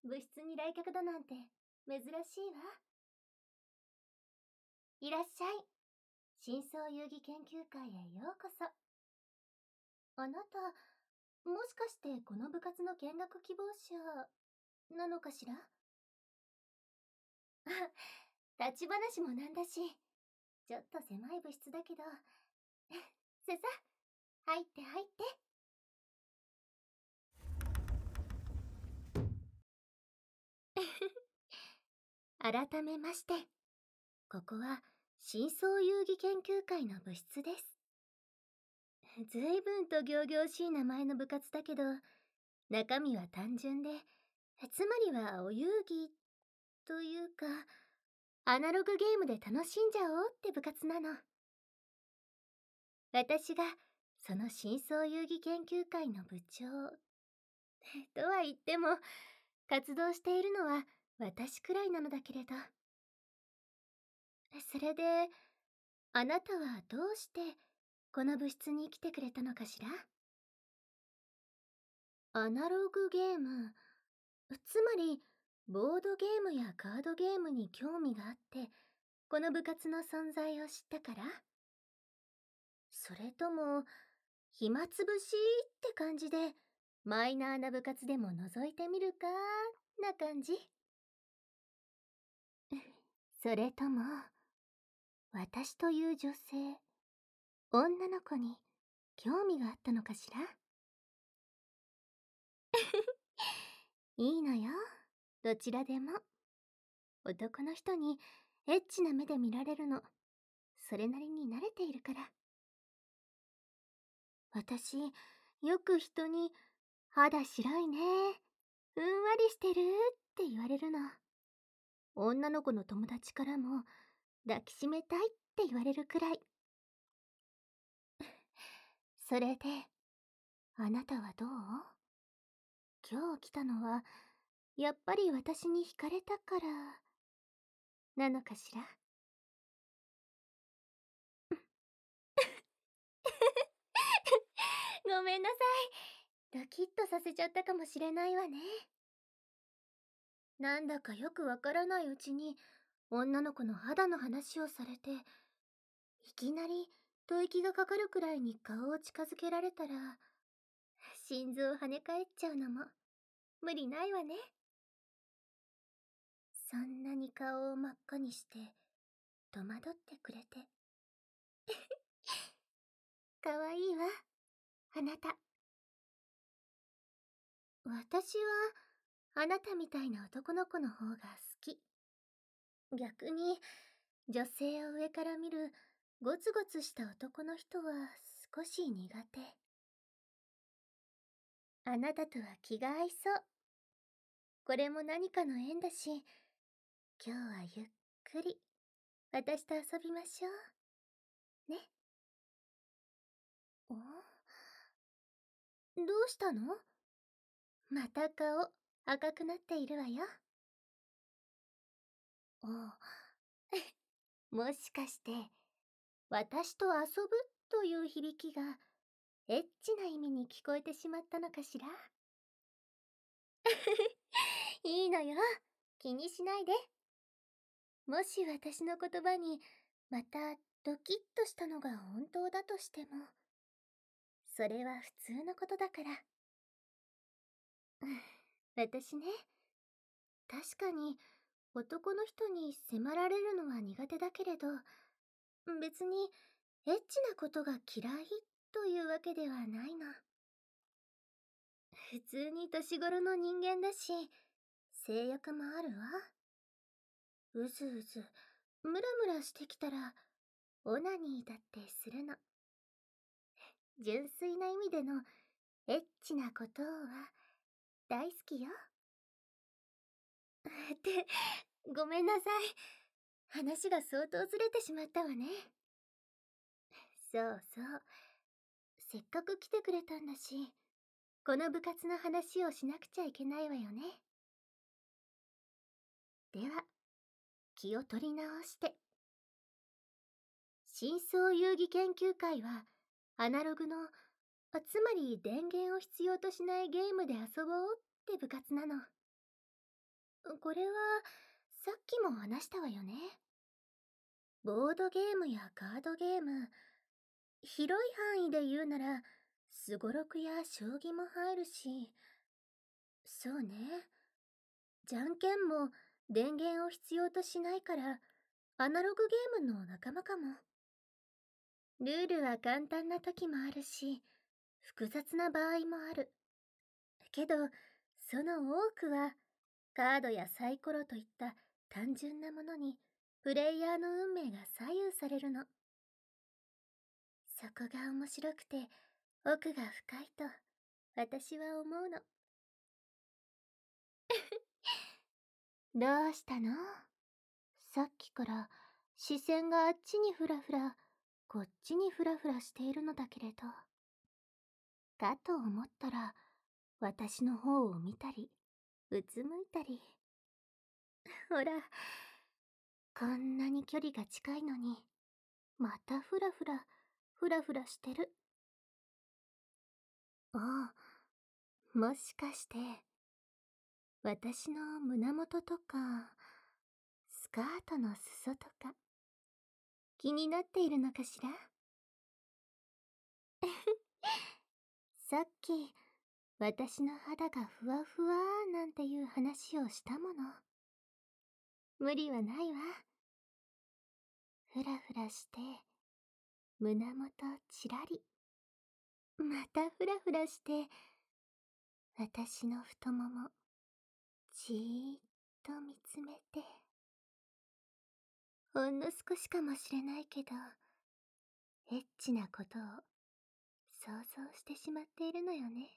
部室に来客だなんて珍しいわ。いらっしゃい。深層遊戯研究会へようこそ。あなた、もしかしてこの部活の見学希望者なのかしら？立ち話もなんだし、ちょっと狭い部室だけど、ささ、入って入って。改めまして、ここは深層遊戯研究会の部室です。ずいぶんと仰々しい名前の部活だけど、中身は単純で、つまりはお遊戯というか、アナログゲームで楽しんじゃおうって部活なの。私がその深層遊戯研究会の部長とは言っても、活動しているのは私くらいなのだけれど。それで、あなたはどうしてこの部室に来てくれたのかしら？アナログゲーム、つまりボードゲームやカードゲームに興味があって、この部活の存在を知ったから？それとも、暇つぶしって感じで、マイナーな部活でも覗いてみるかな感じ？それとも、私という女性、女の子に興味があったのかしら？いいのよ、どちらでも。男の人にエッチな目で見られるの、それなりに慣れているから。私、よく人に、肌白いね、ふんわりしてるって言われるの。女の子の友達からも、抱きしめたいって言われるくらい。それで、あなたはどう？今日来たのは、やっぱり私に惹かれたから、なのかしら？ごめんなさい。ドキッとさせちゃったかもしれないわね。なんだかよくわからないうちに、女の子の肌の話をされて、いきなり吐息がかかるくらいに顔を近づけられたら、心臓跳ね返っちゃうのも無理ないわね。そんなに顔を真っ赤にして戸惑ってくれて。かわいいわ、あなた。私はあなたみたいな男の子の方が好き。逆に女性を上から見るゴツゴツした男の人は少し苦手。あなたとは気が合いそう。これも何かの縁だし、今日はゆっくり私と遊びましょう。ね。お？どうしたの？また顔赤くなっているわよ。もしかして、私と遊ぶという響きがエッチな意味に聞こえてしまったのかしら？いいのよ、気にしないで。もし私の言葉にまたドキッとしたのが本当だとしても、それは普通のことだから。私ね、確かに男の人に迫られるのは苦手だけれど、別にエッチなことが嫌いというわけではないの。普通に年頃の人間だし、性欲もあるわ。うずうず、ムラムラしてきたら、オナニーだってするの。純粋な意味でのエッチなことは大好きよ。って、ごめんなさい。話が相当ずれてしまったわね。そうそう。せっかく来てくれたんだし、この部活の話をしなくちゃいけないわよね。では、気を取り直して。深層遊戯研究会は、アナログの、つまり電源を必要としないゲームで遊ぼうって部活なの。 これは、さっきも話したわよね。ボードゲームやカードゲーム、広い範囲で言うなら、すごろくや将棋も入るし、そうね。じゃんけんも電源を必要としないから、アナログゲームの仲間かも。ルールは簡単な時もあるし、複雑な場合もある。けど、その多くは、カードやサイコロといった単純なものに、プレイヤーの運命が左右されるの。そこが面白くて、奥が深いと、私は思うの。どうしたの？さっきから視線があっちにふらふら、こっちにふらふらしているのだけれど。かと思ったら、私の方を見たり、うつむいたり。ほら、こんなに距離が近いのに、またふらふら、ふらふらしてる。ああ、もしかして、私の胸元とか、スカートの裾とか、気になっているのかしら？さっき、私の肌がふわふわなんていう話をしたもの。無理はないわ。ふらふらして、胸元ちらり。またふらふらして、私の太もも、じーっと見つめて。ほんの少しかもしれないけど、エッチなことを想像してしまっているのよね。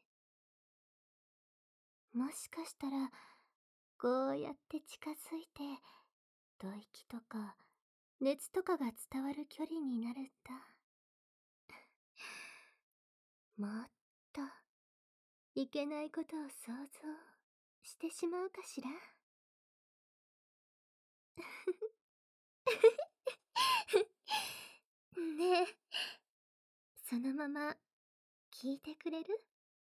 もしかしたら、こうやって近づいて、吐息とか熱とかが伝わる距離になると、もっといけないことを想像してしまうかしら。ねえ、そのまま聞いてくれる？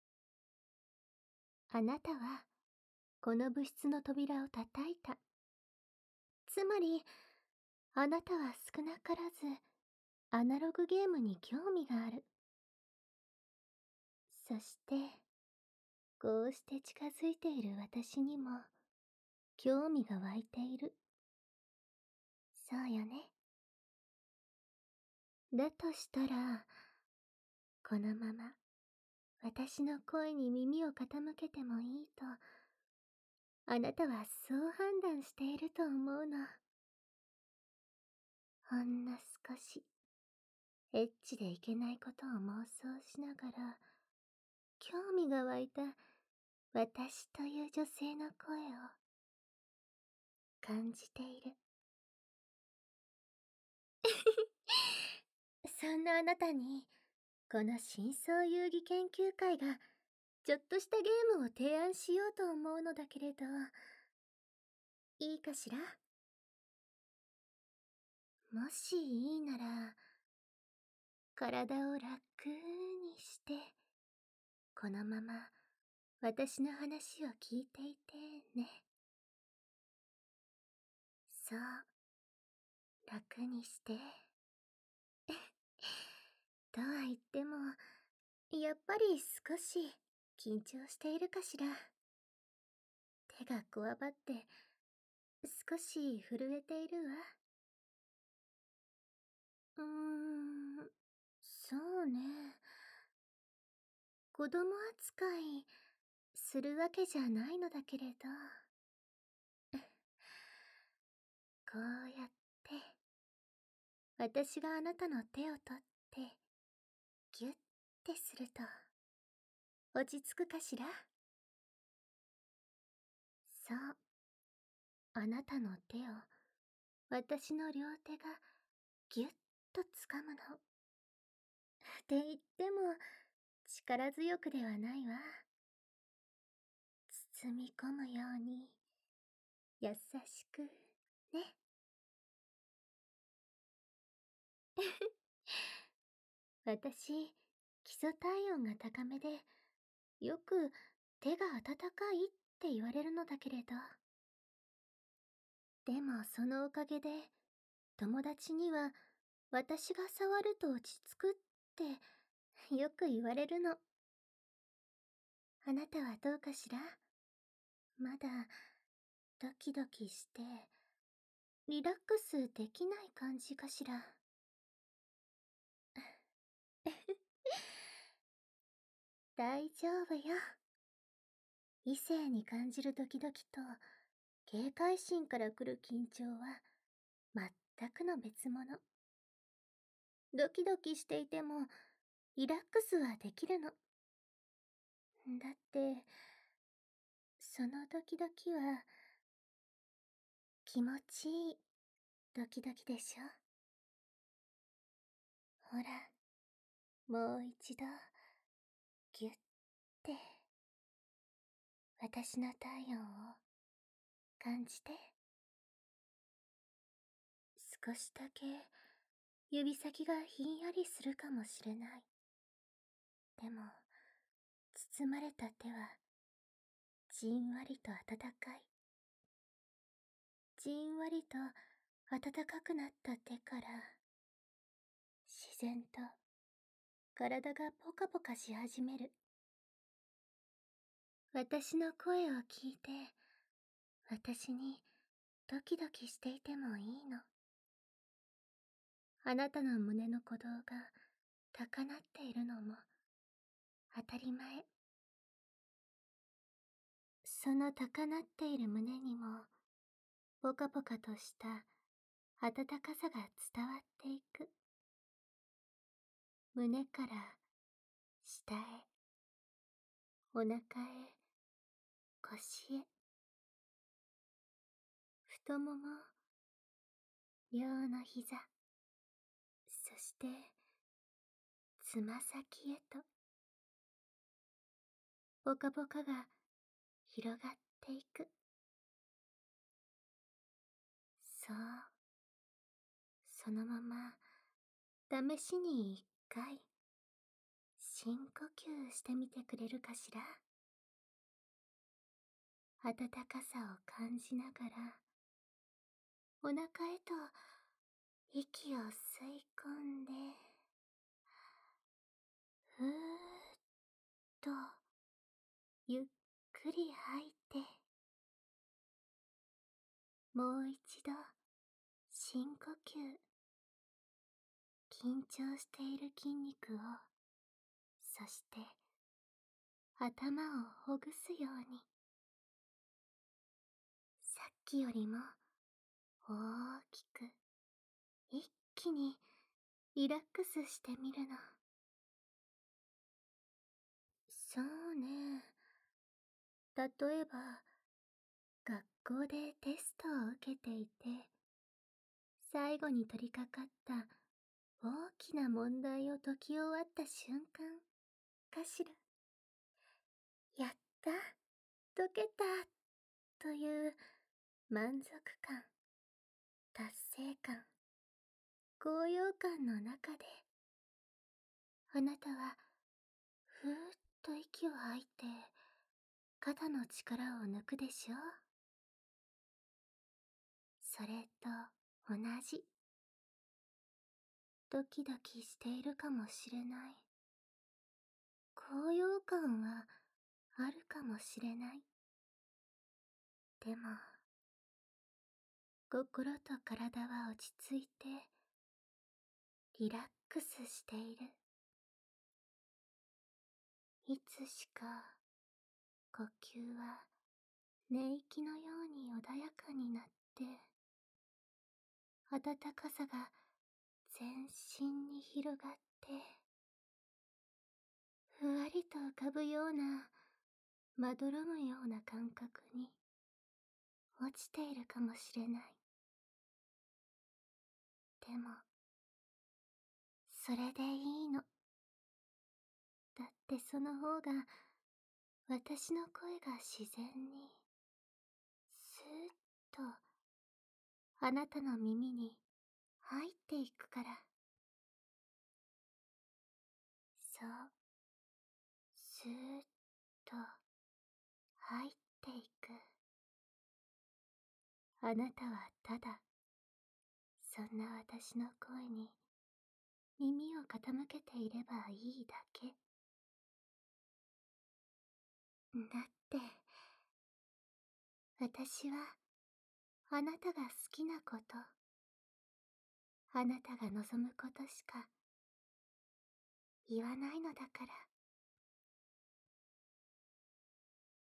あなたはこの物質の扉を叩いた。つまり、あなたは少なからずアナログゲームに興味がある。そして、こうして近づいている私にも興味が湧いている。そうよね。だとしたら、このまま私の声に耳を傾けてもいいと、あなたはそう判断していると思うの。ほんの少し、エッチでいけないことを妄想しながら、興味が湧いた私という女性の声を感じている。そんなあなたに、この真相遊戯研究会が、ちょっとしたゲームを提案しようと思うのだけれど、いいかしら？もしいいなら、体を楽にして、このまま私の話を聞いていてね。そう、楽にして。とは言っても、やっぱり少し緊張しているかしら。手がこわばって少し震えているわ。そうね。子供扱いするわけじゃないのだけれど、こうやって私があなたの手を取ってギュッてすると落ち着くかしら？そう、あなたの手を私の両手がギュッと掴むの。って言っても力強くではないわ。包み込むように優しくね。私、基礎体温が高めで、よく手が温かいって言われるのだけれど、 でもそのおかげで、友達には私が触ると落ち着くってよく言われるの。あなたはどうかしら？まだドキドキしてリラックスできない感じかしら？大丈夫よ。異性に感じるドキドキと警戒心から来る緊張は全くの別物。ドキドキしていてもリラックスはできるの。だって、そのドキドキは気持ちいいドキドキでしょ。ほら、もう一度、ぎゅって私の体温を感じて。少しだけ指先がひんやりするかもしれない。でも、包まれた手はじんわりと温かい。じんわりと暖かくなった手から自然と体がポカポカし始める。私の声を聞いて、私にドキドキしていてもいいの。あなたの胸の鼓動が高鳴っているのも当たり前。その高鳴っている胸にもポカポカとした温かさが伝わっていく。胸から下へ、お腹へ、腰へ、太もも、両の膝、そしてつま先へとポカポカが広がっていく。そう、そのまま試しに一回深呼吸してみてくれるかしら。温かさを感じながらお腹へと息を吸い込んで、ふーっとゆっくり吐いて、もう一度深呼吸。緊張している筋肉を、そして頭をほぐすように、さっきよりも大きく一気にリラックスしてみるの。そうね。例えば、学校でテストを受けていて、最後に取り掛かった大きな問題を解き終わった瞬間かしら。やった、解けた、という満足感、達成感、高揚感の中で、あなたはふーっと息を吐いて、肩の力を抜くでしょ。それと同じ。ドキドキしているかもしれない。高揚感はあるかもしれない。でも、心と体は落ち着いて、リラックスしている。いつしか、呼吸は寝息のように穏やかになって、暖かさが全身に広がって、ふわりと浮かぶような、まどろむような感覚に落ちているかもしれない。でも、それでいいの。だってその方が、私の声が自然に、スーッと、あなたの耳に入っていくから。そう、スーッと入っていく。 あなたはただ、そんな私の声に耳を傾けていればいいだけ。だって、私はあなたが好きなこと、あなたが望むことしか言わないのだから。